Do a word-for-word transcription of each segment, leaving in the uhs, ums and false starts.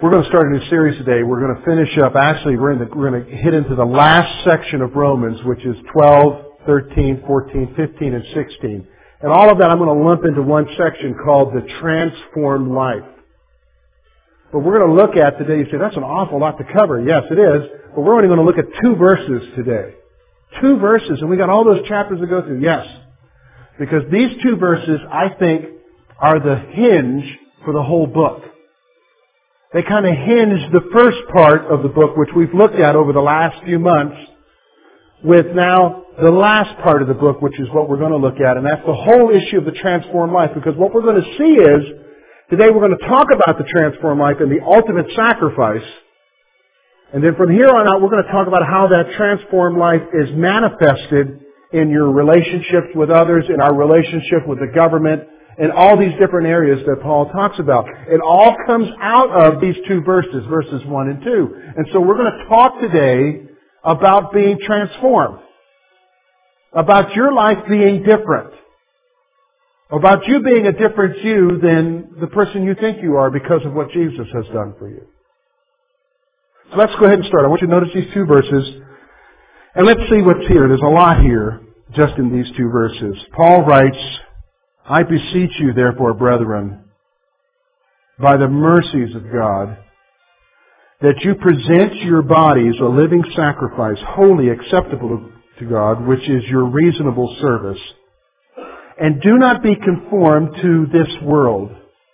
We're going to start a new series today. We're going to finish up, actually, we're, in the, we're going to hit into the last section of Romans, which is twelve, thirteen, fourteen, fifteen, and sixteen. And all of that I'm going to lump into one section called the transformed life. But we're going to look at today, you say, that's an awful lot to cover. Yes, it is. But we're only going to look at two verses today. Two verses, and we got all those chapters to go through. Yes. Because these two verses, I think, are the hinge for the whole book. They kind of hinge the first part of the book, which we've looked at over the last few months, with now the last part of the book, which is what we're going to look at. And that's the whole issue of the transformed life. Because what we're going to see is, today we're going to talk about the transformed life and the ultimate sacrifice. And then from here on out, we're going to talk about how that transformed life is manifested in your relationships with others, in our relationship with the government, and all these different areas that Paul talks about. It all comes out of these two verses, verses one and two. And so we're going to talk today about being transformed. About your life being different. About you being a different you than the person you think you are because of what Jesus has done for you. So let's go ahead and start. I want you to notice these two verses. And let's see what's here. There's a lot here just in these two verses. Paul writes, I beseech you, therefore, brethren, by the mercies of God, that you present your bodies a living sacrifice, wholly acceptable to God, which is your reasonable service. And do not be conformed to this world,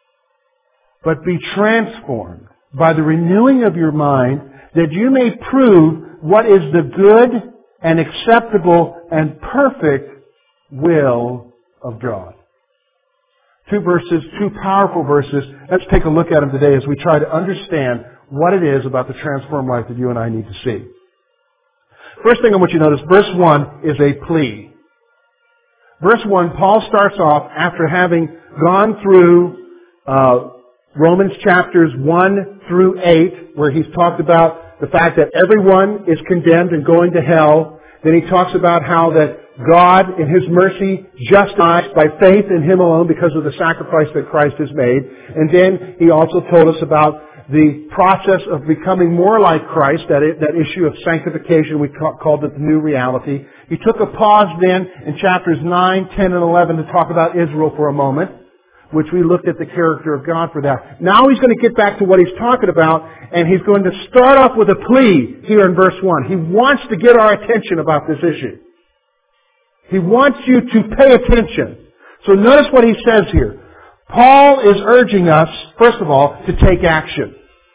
but be transformed by the renewing of your mind, that you may prove what is the good and acceptable and perfect will of God. Two verses, two powerful verses. Let's take a look at them today as we try to understand what it is about the transformed life that you and I need to see. First thing I want you to notice, verse one is a plea. Verse one, Paul starts off after having gone through uh, Romans chapters one through eight, where he's talked about the fact that everyone is condemned and going to hell. Then he talks about how that God, in His mercy, justifies by faith in Him alone because of the sacrifice that Christ has made. And then He also told us about the process of becoming more like Christ, that it, that issue of sanctification, we ca- called it the new reality. He took a pause then in chapters nine, ten, and eleven to talk about Israel for a moment, which we looked at the character of God for that. Now He's going to get back to what He's talking about, and He's going to start off with a plea here in verse one. He wants to get our attention about this issue. He wants you to pay attention. So notice what he says here. Paul is urging us, first of all, to take action.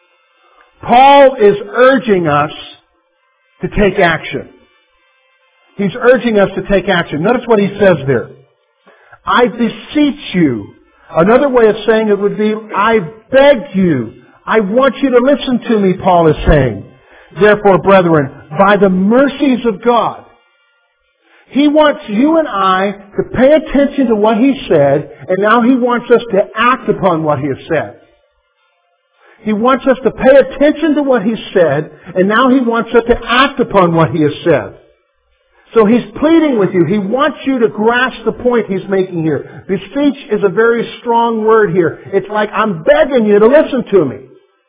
Paul is urging us to take action. He's urging us to take action. Notice what he says there. I beseech you. Another way of saying it would be, I beg you. I want you to listen to me, Paul is saying. Therefore, brethren, by the mercies of God, He wants you and I to pay attention to what He said, and now He wants us to act upon what He has said. He wants us to pay attention to what He said, and now He wants us to act upon what He has said. So He's pleading with you. He wants you to grasp the point He's making here. Beseech is a very strong word here. It's like, I'm begging you to listen to me.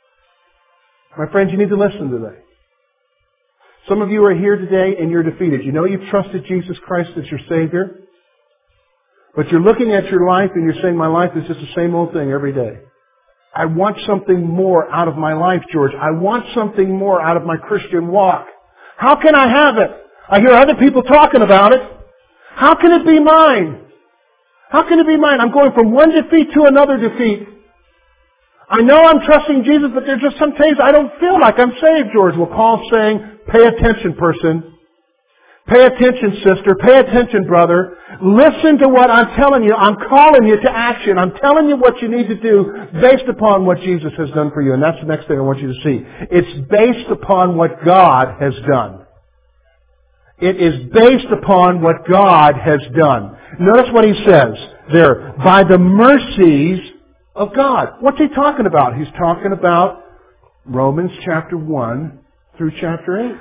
My friends, you need to listen today. Some of you are here today and you're defeated. You know you've trusted Jesus Christ as your Savior. But you're looking at your life and you're saying, my life is just the same old thing every day. I want something more out of my life, George. I want something more out of my Christian walk. How can I have it? I hear other people talking about it. How can it be mine? How can it be mine? I'm going from one defeat to another defeat. I know I'm trusting Jesus, but there's just some days I don't feel like I'm saved, George. Well, Paul's saying, pay attention, person. Pay attention, sister. Pay attention, brother. Listen to what I'm telling you. I'm calling you to action. I'm telling you what you need to do based upon what Jesus has done for you. And that's the next thing I want you to see. It's based upon what God has done. It is based upon what God has done. Notice what he says there. By the mercies of God. What's he talking about? He's talking about Romans chapter one through chapter eight.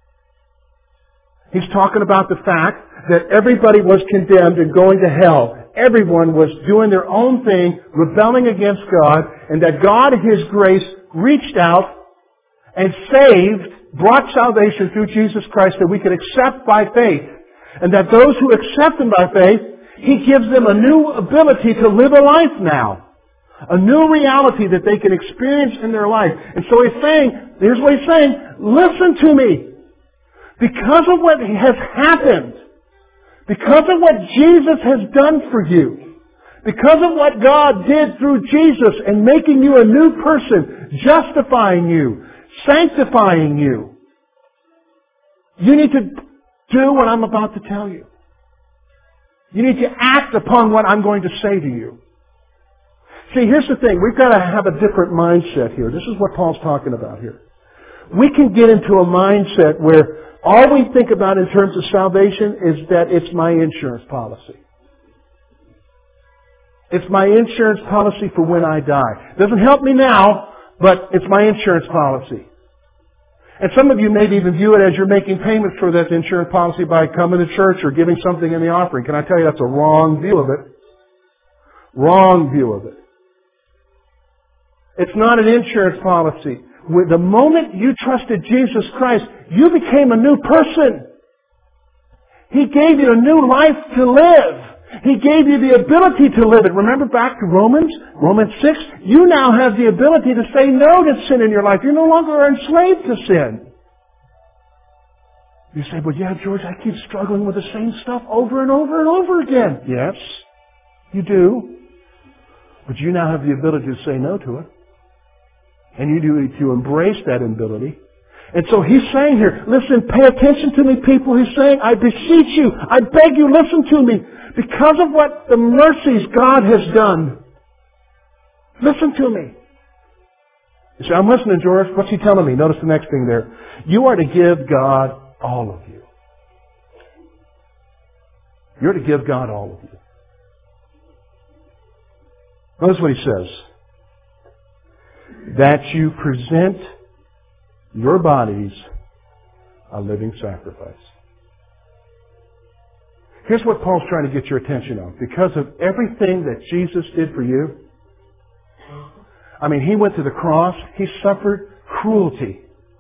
He's talking about the fact that everybody was condemned and going to hell. everyone was doing their own thing, rebelling against God, and that God in His grace reached out and saved, brought salvation through Jesus Christ that we could accept by faith. And that those who accept Him by faith, He gives them a new ability to live a life now. A new reality that they can experience in their life. And so He's saying, here's what He's saying, listen to me. Because of what has happened, because of what Jesus has done for you, because of what God did through Jesus and making you a new person, justifying you, sanctifying you, you need to do what I'm about to tell you. You need to act upon what I'm going to say to you. See, here's the thing. We've got to have a different mindset here. This is what Paul's talking about here. We can get into a mindset where all we think about in terms of salvation is that it's my insurance policy. It's my insurance policy for when I die. It doesn't help me now, but it's my insurance policy. And some of you may even view it as you're making payments for that insurance policy by coming to church or giving something in the offering. Can I tell you that's a wrong view of it? Wrong view of it. It's not an insurance policy. The moment you trusted Jesus Christ, you became a new person. He gave you a new life to live. He gave you the ability to live it. Remember back to Romans, Romans six? You now have the ability to say no to sin in your life. You're no longer enslaved to sin. You say, but yeah, George, I keep struggling with the same stuff over and over and over again. Yes, you do. But you now have the ability to say no to it. And you do to embrace that ability. And so he's saying here, listen, pay attention to me, people. He's saying, I beseech you, I beg you, listen to me. Because of what the mercies God has done. Listen to me. You say, I'm listening, George. What's he telling me? Notice the next thing there. You are to give God all of you. You're to give God all of you. Notice what he says. That you present your bodies a living sacrifice. Here's what Paul's trying to get your attention on. Because of everything that Jesus did for you, I mean, He went to the cross. He suffered cruelty.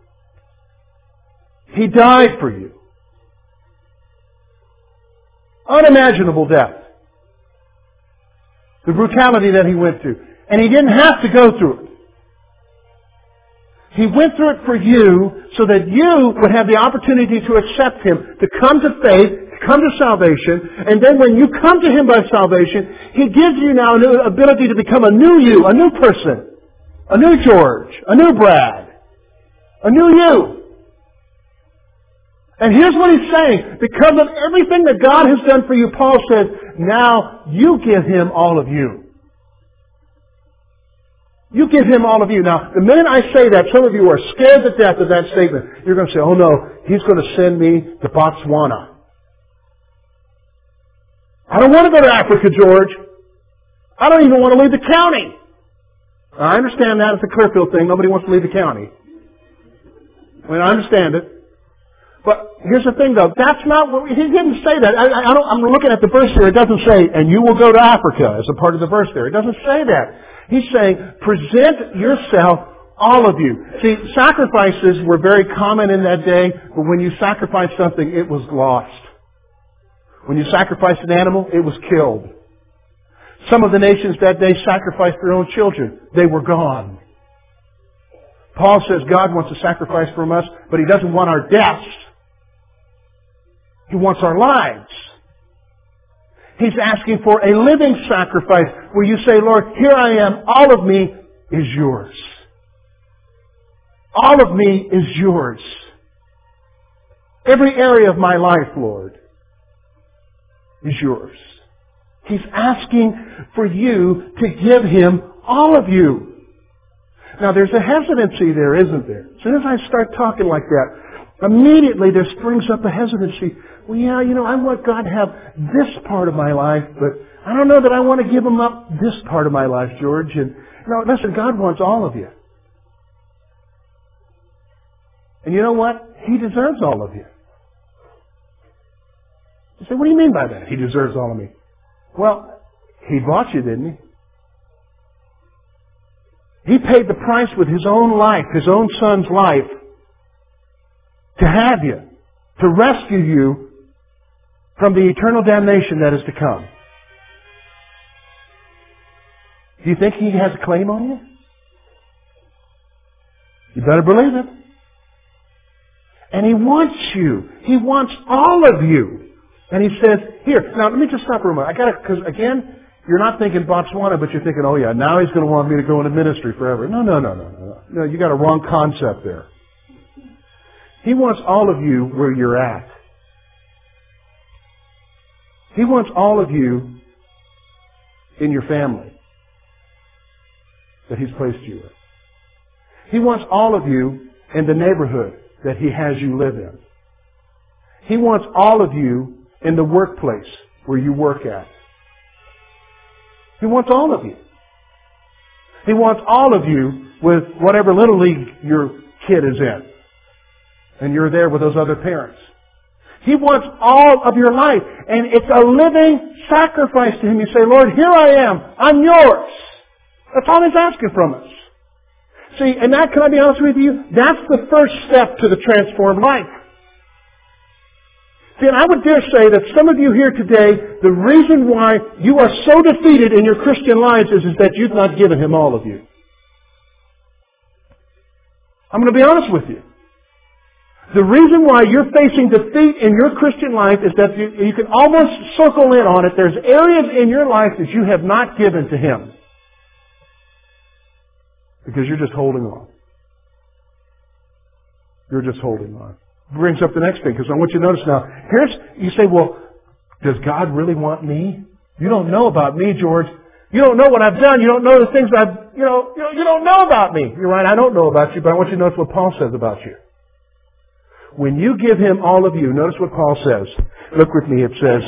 He died for you. Unimaginable death. The brutality that He went through. And He didn't have to go through it. He went through it for you so that you would have the opportunity to accept Him, to come to faith, to come to salvation, and then when you come to Him by salvation, He gives you now an ability to become a new you, a new person, a new George, a new Brad, a new you. And here's what He's saying. Because of everything that God has done for you, Paul says, now you give Him all of you. You give Him all of you. Now, the minute I say that, some of you are scared to death of that statement. You're going to say, oh no, He's going to send me to Botswana. I don't want to go to Africa, George. I don't even want to leave the county. I understand that. It's a Clearfield thing. Nobody wants to leave the county. I mean, I understand it. But here's the thing, though. That's not what... He didn't say that. I, I don't, I'm looking at the verse here. It doesn't say, and you will go to Africa as a part of the verse there. It doesn't say that. He's saying, present yourself, all of you. See, sacrifices were very common in that day, but when you sacrificed something, it was lost. When you sacrificed an animal, it was killed. Some of the nations that day sacrificed their own children. They were gone. Paul says God wants a sacrifice from us, but He doesn't want our deaths. He wants our lives. He's asking for a living sacrifice where you say, Lord, here I am. All of me is yours. All of me is yours. Every area of my life, Lord, is yours. He's asking for you to give Him all of you. Now, there's a hesitancy there, isn't there? As soon as I start talking like that, immediately there springs up a hesitancy. Well, yeah, you know, I want God to have this part of my life, but I don't know that I want to give Him up this part of my life, George. And no, listen, God wants all of you. And you know what? He deserves all of you. You say, what do you mean by that? He deserves all of me. Well, He bought you, didn't he? He paid the price with His own life, His own Son's life, to have you, to rescue you from the eternal damnation that is to come. Do you think He has a claim on you? You better believe it. And He wants you. He wants all of you. And He says, here, now let me just stop for a moment. I gotta, because again, you're not thinking Botswana, but you're thinking, oh yeah, now He's going to want me to go into ministry forever. No, no, no, no, no. No, you got a wrong concept there. He wants all of you where you're at. He wants all of you in your family that He's placed you in. He wants all of you in the neighborhood that He has you live in. He wants all of you in the workplace where you work at. He wants all of you. He wants all of you with whatever little league your kid is in. And you're there with those other parents. He wants all of your life. And it's a living sacrifice to Him. You say, Lord, here I am. I'm yours. That's all He's asking from us. See, and that, can I be honest with you? That's the first step to the transformed life. See, and I would dare say that some of you here today, the reason why you are so defeated in your Christian lives is, is that you've not given Him all of you. I'm going to be honest with you. The reason why you're facing defeat in your Christian life is that you, you can almost circle in on it. There's areas in your life that you have not given to Him. Because you're just holding on. You're just holding on. Brings up the next thing, because I want you to notice now. Here's, you say, well, does God really want me? You don't know about me, George. You don't know what I've done. You don't know the things I've, you know, you know, you don't know about me. You're right, I don't know about you, but I want you to notice what Paul says about you. When you give Him all of you, notice what Paul says. Look with me, it says,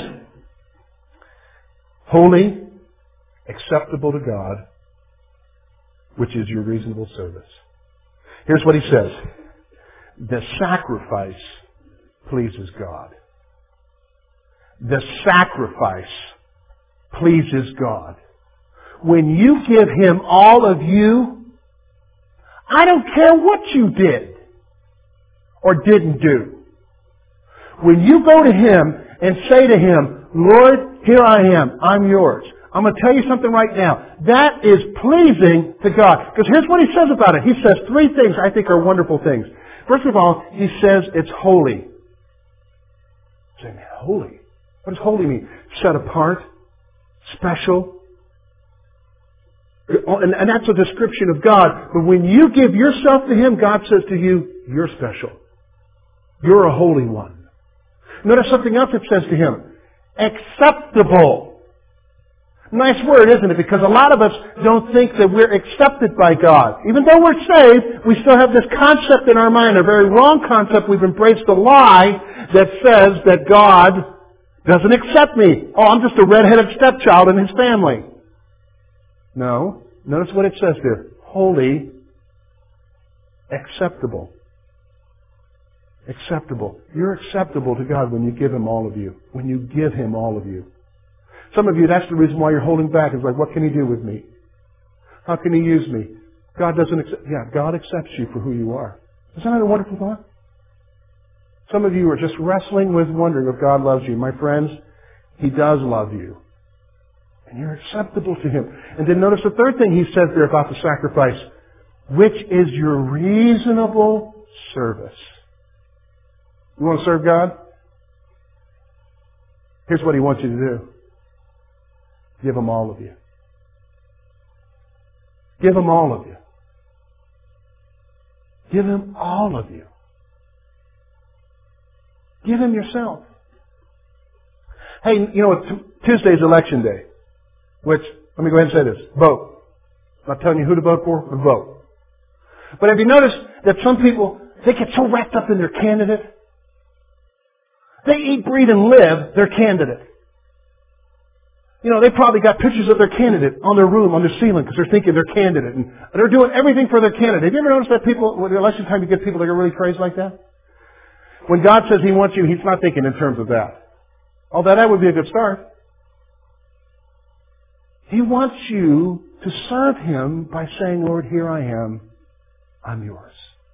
holy, acceptable to God, which is your reasonable service. Here's what he says. The sacrifice pleases God. The sacrifice pleases God. When you give Him all of you, I don't care what you did or didn't do. When you go to Him and say to Him, Lord, here I am, I'm yours. I'm going to tell you something right now. That is pleasing to God. Because here's what He says about it. He says three things I think are wonderful things. First of all, He says it's holy. You say, man, holy? What does holy mean? Set apart, special. And, and that's a description of God. But when you give yourself to Him, God says to you, you're special. You're a holy one. Notice something else it says to Him. Acceptable. Nice word, isn't it? Because a lot of us don't think that we're accepted by God. Even though we're saved, we still have this concept in our mind, a very wrong concept. We've embraced a lie that says that God doesn't accept me. Oh, I'm just a red-headed stepchild in His family. No. Notice what it says there. Holy, acceptable. Acceptable. You're acceptable to God when you give Him all of you. When you give Him all of you. Some of you, that's the reason why you're holding back. It's like, what can He do with me? How can He use me? God doesn't accept... Yeah, God accepts you for who you are. Isn't that a wonderful thought? Some of you are just wrestling with wondering if God loves you. My friends, He does love you. And you're acceptable to Him. And then notice the third thing He says there about the sacrifice, which is your reasonable service. You want to serve God? Here's what He wants you to do. Give Him all of you. Give Him all of you. Give Him all of you. Give Him yourself. Hey, you know, Tuesday's election day. Which, let me go ahead and say this. Vote. I'm not telling you who to vote for, but vote. But have you noticed that some people, they get so wrapped up in their candidate? They eat, breathe, and live their candidate. You know, they probably got pictures of their candidate on their room, on their ceiling, because they're thinking their candidate. And they're doing everything for their candidate. Have you ever noticed that people, when the election time, you get people that are really crazy like that? When God says He wants you, He's not thinking in terms of that. Although that would be a good start. He wants you to serve Him by saying, Lord, here I am. I'm yours.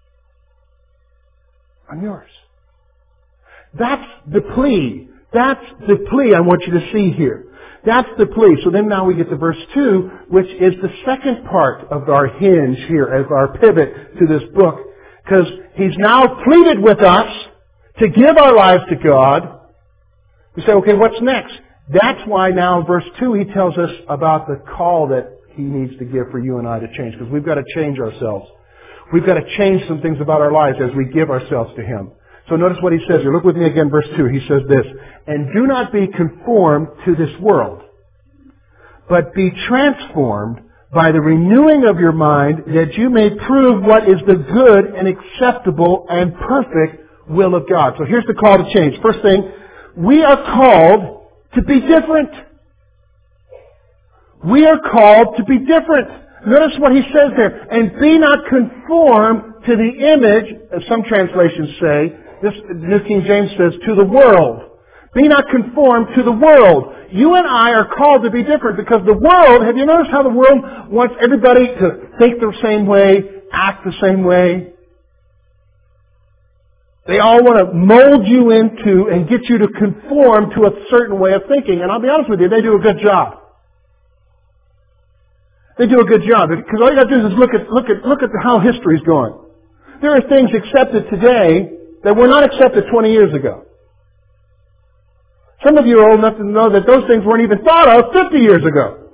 I'm yours. That's the plea. That's the plea I want you to see here. That's the plea. So then now we get to verse two, which is the second part of our hinge here as our pivot to this book. Because He's now pleaded with us to give our lives to God. We say, okay, what's next? That's why now in verse two He tells us about the call that He needs to give for you and I to change. Because we've got to change ourselves. We've got to change some things about our lives as we give ourselves to Him. So notice what He says here. Look with me again, verse two. He says this, and do not be conformed to this world, but be transformed by the renewing of your mind, that you may prove what is the good and acceptable and perfect will of God. So here's the call to change. First thing, we are called to be different. We are called to be different. Notice what he says there. And be not conformed to the image, as some translations say. This New King James says, to the world. Be not conformed to the world. You and I are called to be different because the world, have you noticed how the world wants everybody to think the same way, act the same way? They all want to mold you into and get you to conform to a certain way of thinking. And I'll be honest with you, they do a good job. They do a good job. Because all you got to do is look at, look at, look at how history's going. There are things accepted today that were not accepted twenty years ago. Some of you are old enough to know that those things weren't even thought of fifty years ago.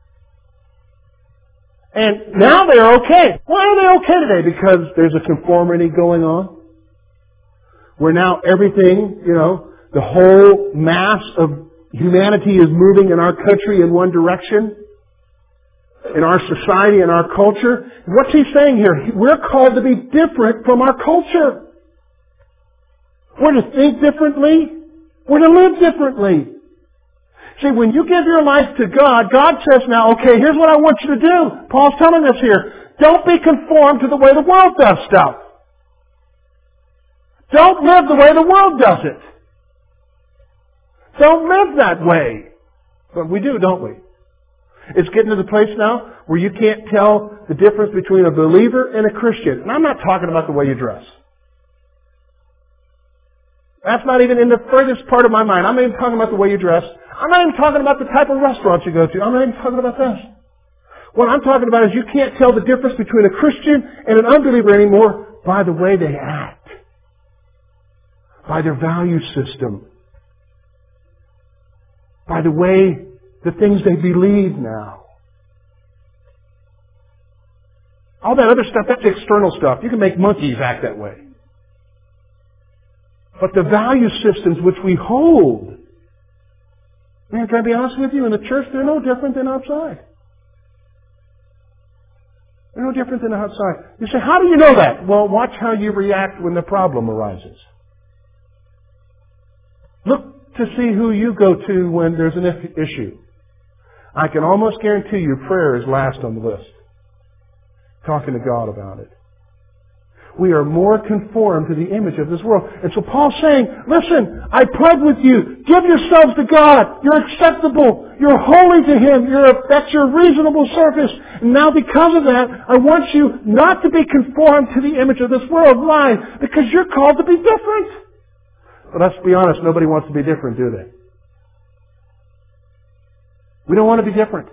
And now they're okay. Why are they okay today? Because there's a conformity going on. Where now everything, you know, the whole mass of humanity is moving in our country in one direction. In our society, in our culture. What's he saying here? We're called to be different from our culture. We're to think differently. We're to live differently. See, when you give your life to God, God says now, okay, here's what I want you to do. Paul's telling us here, don't be conformed to the way the world does stuff. Don't live the way the world does it. Don't live that way. But we do, don't we? It's getting to the place now where you can't tell the difference between a believer and a Christian. And I'm not talking about the way you dress. That's not even in the furthest part of my mind. I'm not even talking about the way you dress. I'm not even talking about the type of restaurants you go to. I'm not even talking about that. What I'm talking about is you can't tell the difference between a Christian and an unbeliever anymore by the way they act. By their value system. By the way, the things they believe now. All that other stuff, that's external stuff. You can make monkeys act that way. But the value systems which we hold, man, can I be honest with you? In the church, they're no different than outside. They're no different than outside. You say, how do you know that? Well, watch how you react when the problem arises. Look to see who you go to when there's an issue. I can almost guarantee you prayer is last on the list. Talking to God about it. We are more conformed to the image of this world. And so Paul's saying, listen, I plead with you, give yourselves to God. You're acceptable. You're holy to Him. You're a, that's your reasonable service. And now because of that, I want you not to be conformed to the image of this world. Why? Because you're called to be different. But let's be honest, nobody wants to be different, do they? We don't want to be different.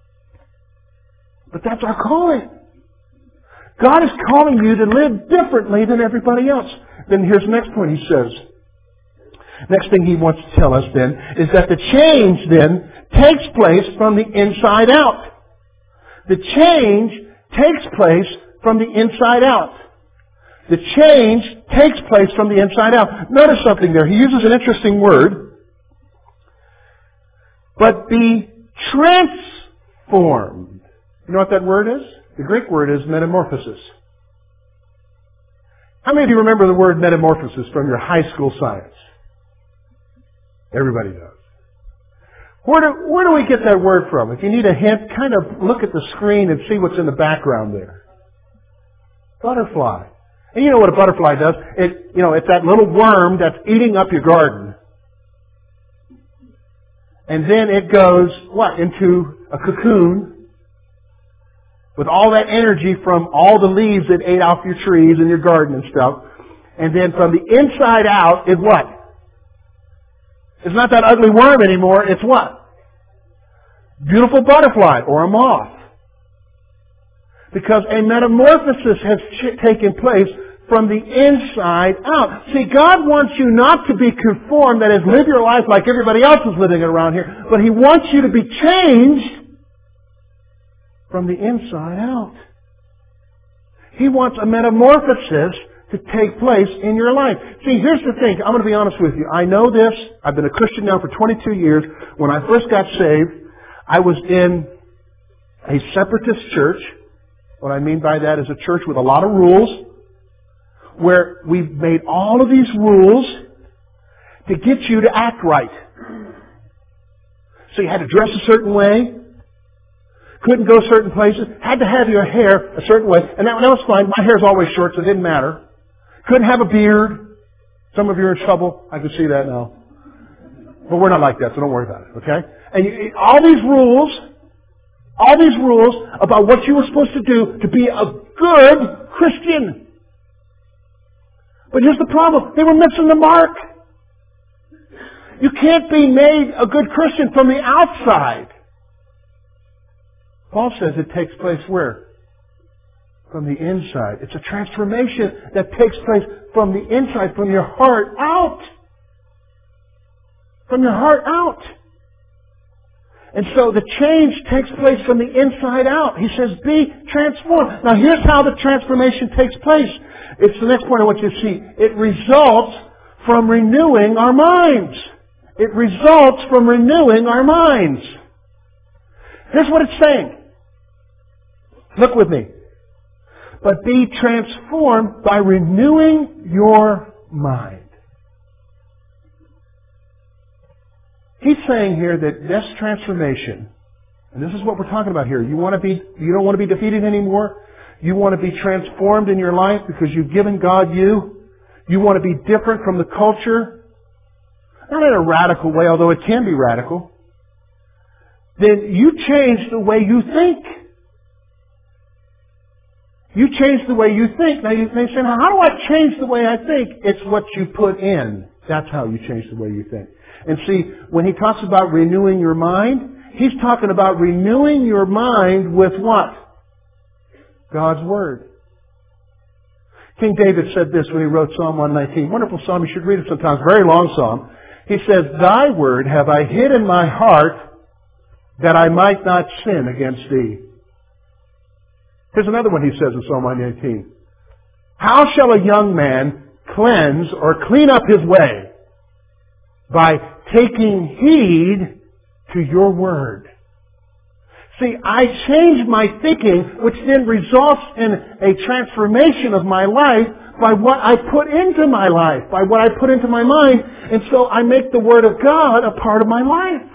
But that's our calling. God is calling you to live differently than everybody else. Then here's the next point he says. Next thing he wants to tell us then is that the change then takes place from the inside out. The change takes place from the inside out. The change takes place from the inside out. Notice something there. He uses an interesting word. But be transformed. You know what that word is? The Greek word is metamorphosis. How many of you remember the word metamorphosis from your high school science? Everybody does. Where do, where do we get that word from? If you need a hint, kind of look at the screen and see what's in the background there. Butterfly. And you know what a butterfly does? It, you know, it's that little worm that's eating up your garden. And then it goes, what, into a cocoon with all that energy from all the leaves that ate off your trees and your garden and stuff. And then from the inside out is what? It's not that ugly worm anymore. It's what? Beautiful butterfly or a moth. Because a metamorphosis has ch- taken place from the inside out. See, God wants you not to be conformed, that is, live your life like everybody else is living it around here, but He wants you to be changed from the inside out. He wants a metamorphosis to take place in your life. See, here's the thing. I'm going to be honest with you. I know this. I've been a Christian now for twenty-two years. When I first got saved, I was in a separatist church. What I mean by that is a church with a lot of rules, where we made all of these rules to get you to act right. So you had to dress a certain way, couldn't go certain places, had to have your hair a certain way, and that, that was fine. My hair's always short, so it didn't matter. Couldn't have a beard. Some of you are in trouble. I can see that now. But we're not like that, so don't worry about it, okay? And you, all these rules, all these rules about what you were supposed to do to be a good Christian. But here's the problem. They were missing the mark. You can't be made a good Christian from the outside. Paul says it takes place where? From the inside. It's a transformation that takes place from the inside, from your heart out. From your heart out. And so the change takes place from the inside out. He says, be transformed. Now here's how the transformation takes place. It's the next point I want you to see. It results from renewing our minds. It results from renewing our minds. Here's what it's saying. Look with me. But be transformed by renewing your mind. He's saying here that this transformation, and this is what we're talking about here. You want to be, you don't want to be defeated anymore. You want to be transformed in your life because you've given God you. You want to be different from the culture. Not in a radical way, although it can be radical. Then you change the way you think. You change the way you think. Now you may say, how do I change the way I think? It's what you put in. That's how you change the way you think. And see, when he talks about renewing your mind, he's talking about renewing your mind with what? God's Word. King David said this when he wrote Psalm one nineteen. Wonderful psalm. You should read it sometimes. Very long psalm. He says, Thy word have I hid in my heart that I might not sin against Thee. Here's another one he says in Psalm one nineteen. How shall a young man cleanse or clean up his way? By taking heed to your word. See, I change my thinking, which then results in a transformation of my life by what I put into my life, by what I put into my mind, and so I make the Word of God a part of my life.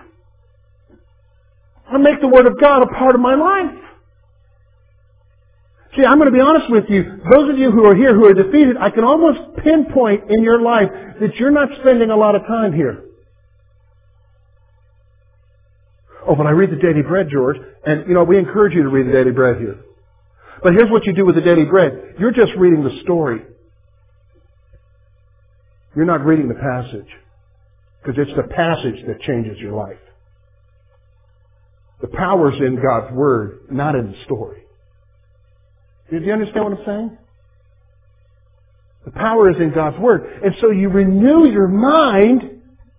I make the Word of God a part of my life. See, I'm going to be honest with you. Those of you who are here who are defeated, I can almost pinpoint in your life that you're not spending a lot of time here. Oh, but I read the Daily Bread, George. And, you know, we encourage you to read the Daily Bread here. But here's what you do with the Daily Bread. You're just reading the story. You're not reading the passage. Because it's the passage that changes your life. The power's in God's Word, not in the story. Do you understand what I'm saying? The power is in God's Word. And so you renew your mind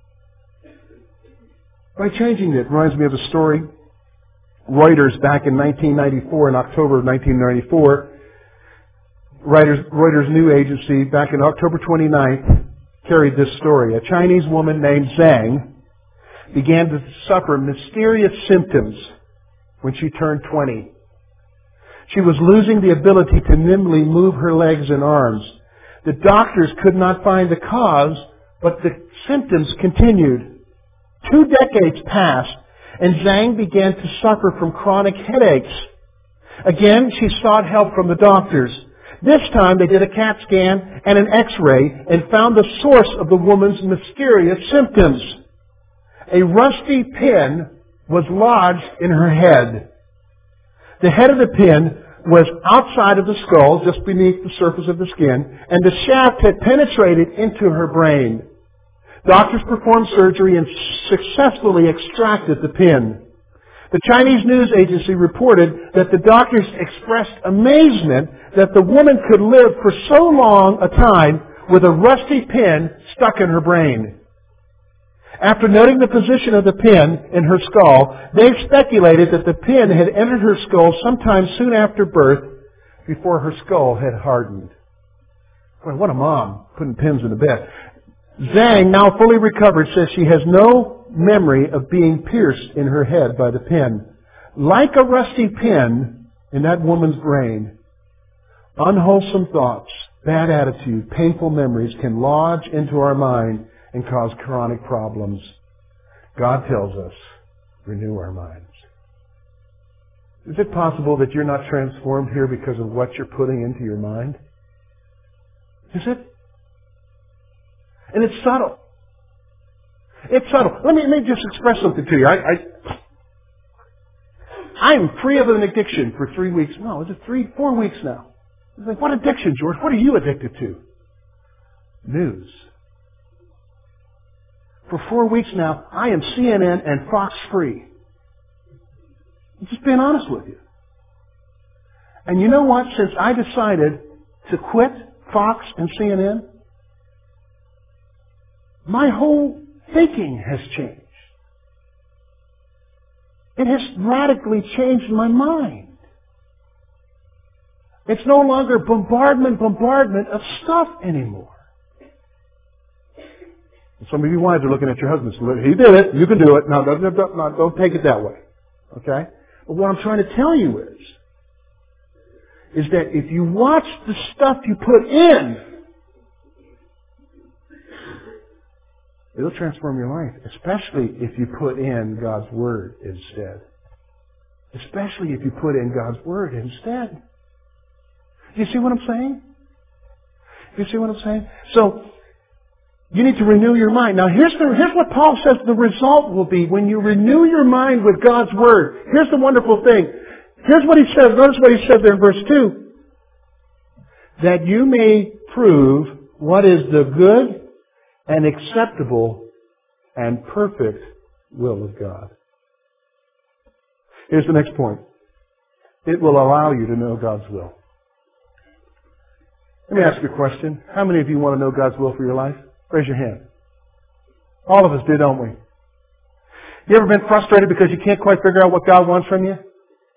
by changing it. It reminds me of a story. Reuters back in nineteen ninety-four, in October of nineteen ninety-four, Reuters, Reuters news agency back in October twenty-ninth carried this story. A Chinese woman named Zhang began to suffer mysterious symptoms when she turned twenty. She was losing the ability to nimbly move her legs and arms. The doctors could not find the cause, but the symptoms continued. Two decades passed, and Zhang began to suffer from chronic headaches. Again, she sought help from the doctors. This time they did a CAT scan and an X-ray and found the source of the woman's mysterious symptoms. A rusty pin was lodged in her head. The head of the pin was outside of the skull, just beneath the surface of the skin, and the shaft had penetrated into her brain. Doctors performed surgery and successfully extracted the pin. The Chinese news agency reported that the doctors expressed amazement that the woman could live for so long a time with a rusty pin stuck in her brain. After noting the position of the pin in her skull, they speculated that the pin had entered her skull sometime soon after birth, before her skull had hardened. Boy, what a mom, putting pins in the bed. Zhang, now fully recovered, says she has no memory of being pierced in her head by the pin. Like a rusty pin in that woman's brain, unwholesome thoughts, bad attitude, painful memories can lodge into our mind and cause chronic problems. God tells us, renew our minds. Is it possible that you're not transformed here because of what you're putting into your mind? Is it? And it's subtle. It's subtle. Let me, let me just express something to you. I, I, I'm free of an addiction for three weeks. No, is it three, four weeks now? It's like, what addiction, George? What are you addicted to? News. For four weeks now, I am C N N and Fox free. I'm just being honest with you. And you know what? Since I decided to quit Fox and C N N, my whole thinking has changed. It has radically changed my mind. It's no longer bombardment, bombardment of stuff anymore. Some of you wives are looking at your husbands. He did it. You can do it. No, don't, don't, no, don't take it that way. Okay? But what I'm trying to tell you is, is that if you watch the stuff you put in, it'll transform your life. Especially if you put in God's Word instead. Especially if you put in God's Word instead. You see what I'm saying? You see what I'm saying? So, you need to renew your mind. Now here's, the, here's what Paul says the result will be when you renew your mind with God's Word. Here's the wonderful thing. Here's what he says. Notice what he says there in verse two. That you may prove what is the good and acceptable and perfect will of God. Here's the next point. It will allow you to know God's will. Let me ask you a question. How many of you want to know God's will for your life? Raise your hand. All of us do, don't we? You ever been frustrated because you can't quite figure out what God wants from you?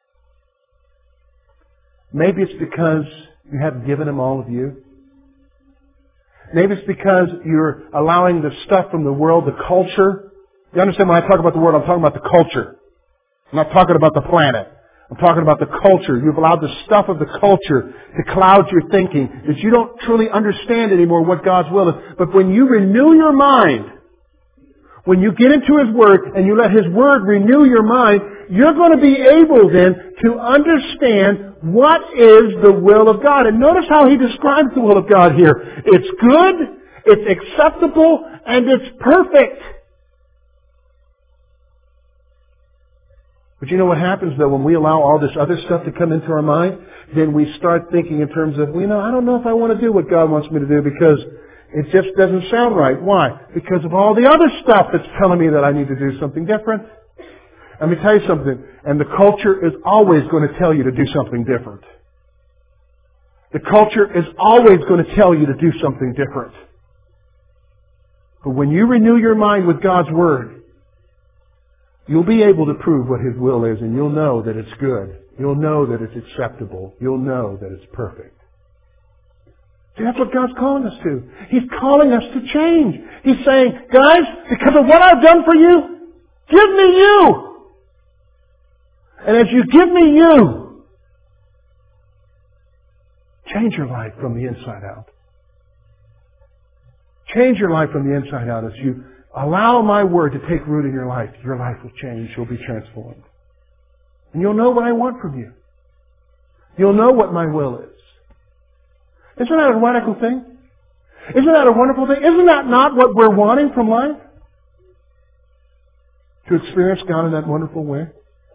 Maybe it's because you haven't given Him all of you. Maybe it's because you're allowing the stuff from the world, the culture. You understand when I talk about the world, I'm talking about the culture. I'm not talking about the planet. I'm talking about the culture. You've allowed the stuff of the culture to cloud your thinking, that you don't truly understand anymore what God's will is. But when you renew your mind, when you get into His Word and you let His Word renew your mind, you're going to be able then to understand what is the will of God. And notice how he describes the will of God here. It's good, it's acceptable, and it's perfect. But you know what happens though when we allow all this other stuff to come into our mind? Then we start thinking in terms of, well, you know, I don't know if I want to do what God wants me to do because it just doesn't sound right. Why? Because of all the other stuff that's telling me that I need to do something different. Let me tell you something. And the culture is always going to tell you to do something different. The culture is always going to tell you to do something different. But when you renew your mind with God's Word, you'll be able to prove what His will is, and you'll know that it's good. You'll know that it's acceptable. You'll know that it's perfect. See, that's what God's calling us to. He's calling us to change. He's saying, guys, because of what I've done for you, give me you. And as you give me you, change your life from the inside out. Change your life from the inside out as you allow my Word to take root in your life. Your life will change. You'll be transformed. And you'll know what I want from you. You'll know what my will is. Isn't that a radical thing? Isn't that a wonderful thing? Isn't that not what we're wanting from life? to experience God in that wonderful way?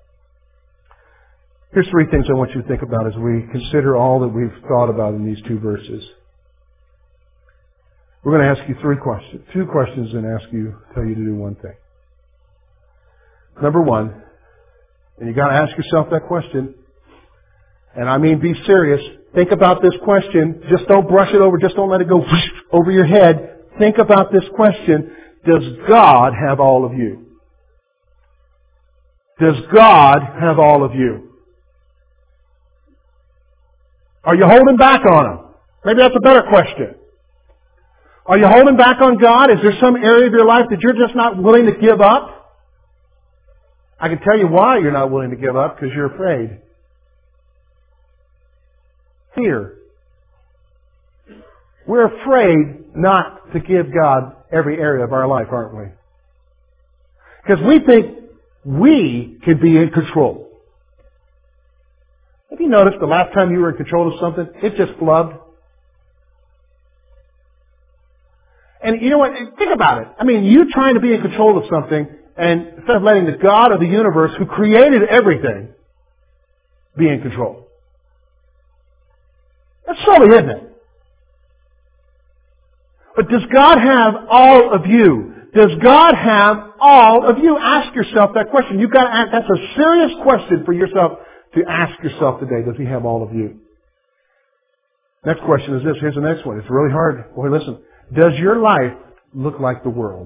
Here's three things I want you to think about as we consider all that we've thought about in these two verses. We're going to ask you three questions, two questions, and ask you, tell you to do one thing. Number one, and you got to ask yourself that question, and I mean be serious. Think about this question. Just don't brush it over. Just don't let it go over your head. Think about this question. Does God have all of you? Does God have all of you? Are you holding back on Him? Maybe that's a better question. Are you holding back on God? Is there some area of your life that you're just not willing to give up? I can tell you why you're not willing to give up, because you're afraid. Fear. We're afraid not to give God every area of our life, aren't we? Because we think we can be in control. Have you noticed the last time you were in control of something, it just flubbed? And you know what? Think about it. I mean, you trying to be in control of something, and instead of letting the God of the universe, who created everything, be in control. That's silly, isn't it? But does God have all of you? Does God have all of you? Ask yourself that question. You've got to ask, that's a serious question for yourself to ask yourself today. Does He have all of you? Next question is this. Here's the next one. It's really hard. Boy, listen. Does your life look like the world?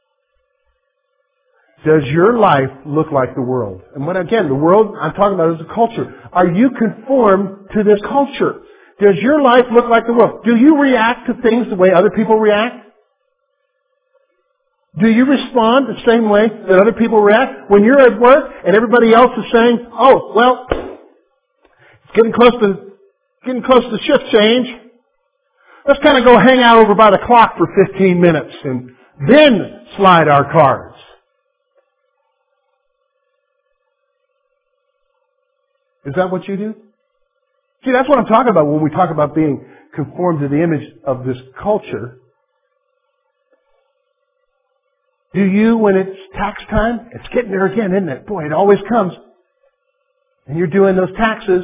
Does your life look like the world? And when, again, the world I'm talking about is a culture. Are you conformed to this culture? Does your life look like the world? Do you react to things the way other people react? Do you respond the same way that other people react? When you're at work and everybody else is saying, oh, well, it's getting close to, getting close to shift change. Let's kind of go hang out over by the clock for fifteen minutes and then slide our cards. Is that what you do? See, that's what I'm talking about when we talk about being conformed to the image of this culture. Do you, when it's tax time, it's getting there again, isn't it? Boy, it always comes. And you're doing those taxes.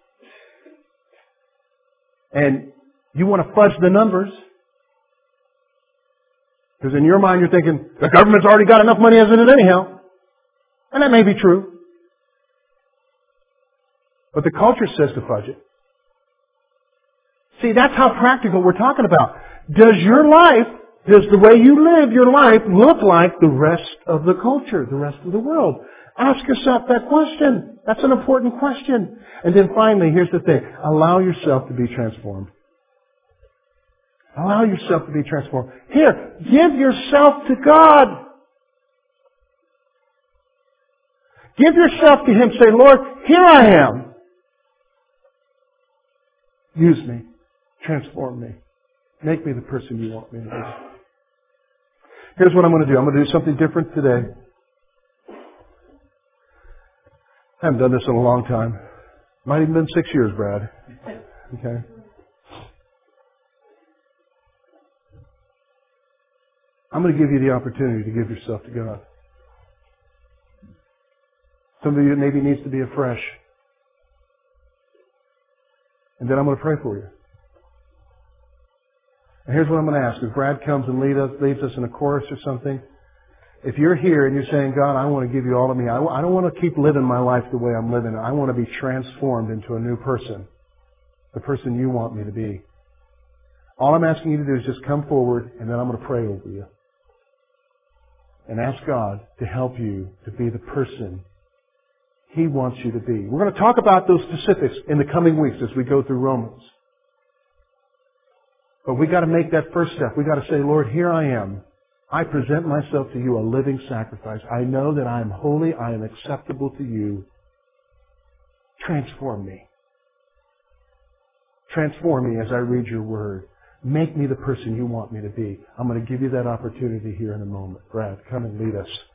And you want to fudge the numbers. Because in your mind you're thinking, the government's already got enough money as it is anyhow. And that may be true. But the culture says to fudge it. See, that's how practical we're talking about. Does your life, does the way you live your life look like the rest of the culture, the rest of the world? Ask yourself that question. That's an important question. And then finally, here's the thing. Allow yourself to be transformed. Allow yourself to be transformed. Here, give yourself to God. Give yourself to Him. Say, Lord, here I am. Use me. Transform me. Make me the person you want me to be. Here's what I'm going to do. I'm going to do something different today. I haven't done this in a long time. Might even been six years, Brad. Okay. I'm going to give you the opportunity to give yourself to God. Some of you, it maybe needs to be afresh. And then I'm going to pray for you. And here's what I'm going to ask. If Brad comes and lead us, leads us in a chorus or something, if you're here and you're saying, God, I want to give you all of me. I don't want to keep living my life the way I'm living. I want to be transformed into a new person. The person you want me to be. All I'm asking you to do is just come forward, and then I'm going to pray over you. And ask God to help you to be the person He wants you to be. We're going to talk about those specifics in the coming weeks as we go through Romans. But we got to make that first step. We got to say, Lord, here I am. I present myself to you a living sacrifice. I know that I am holy. I am acceptable to you. Transform me. Transform me as I read your word. Make me the person you want me to be. I'm going to give you that opportunity here in a moment. Brad, come and lead us.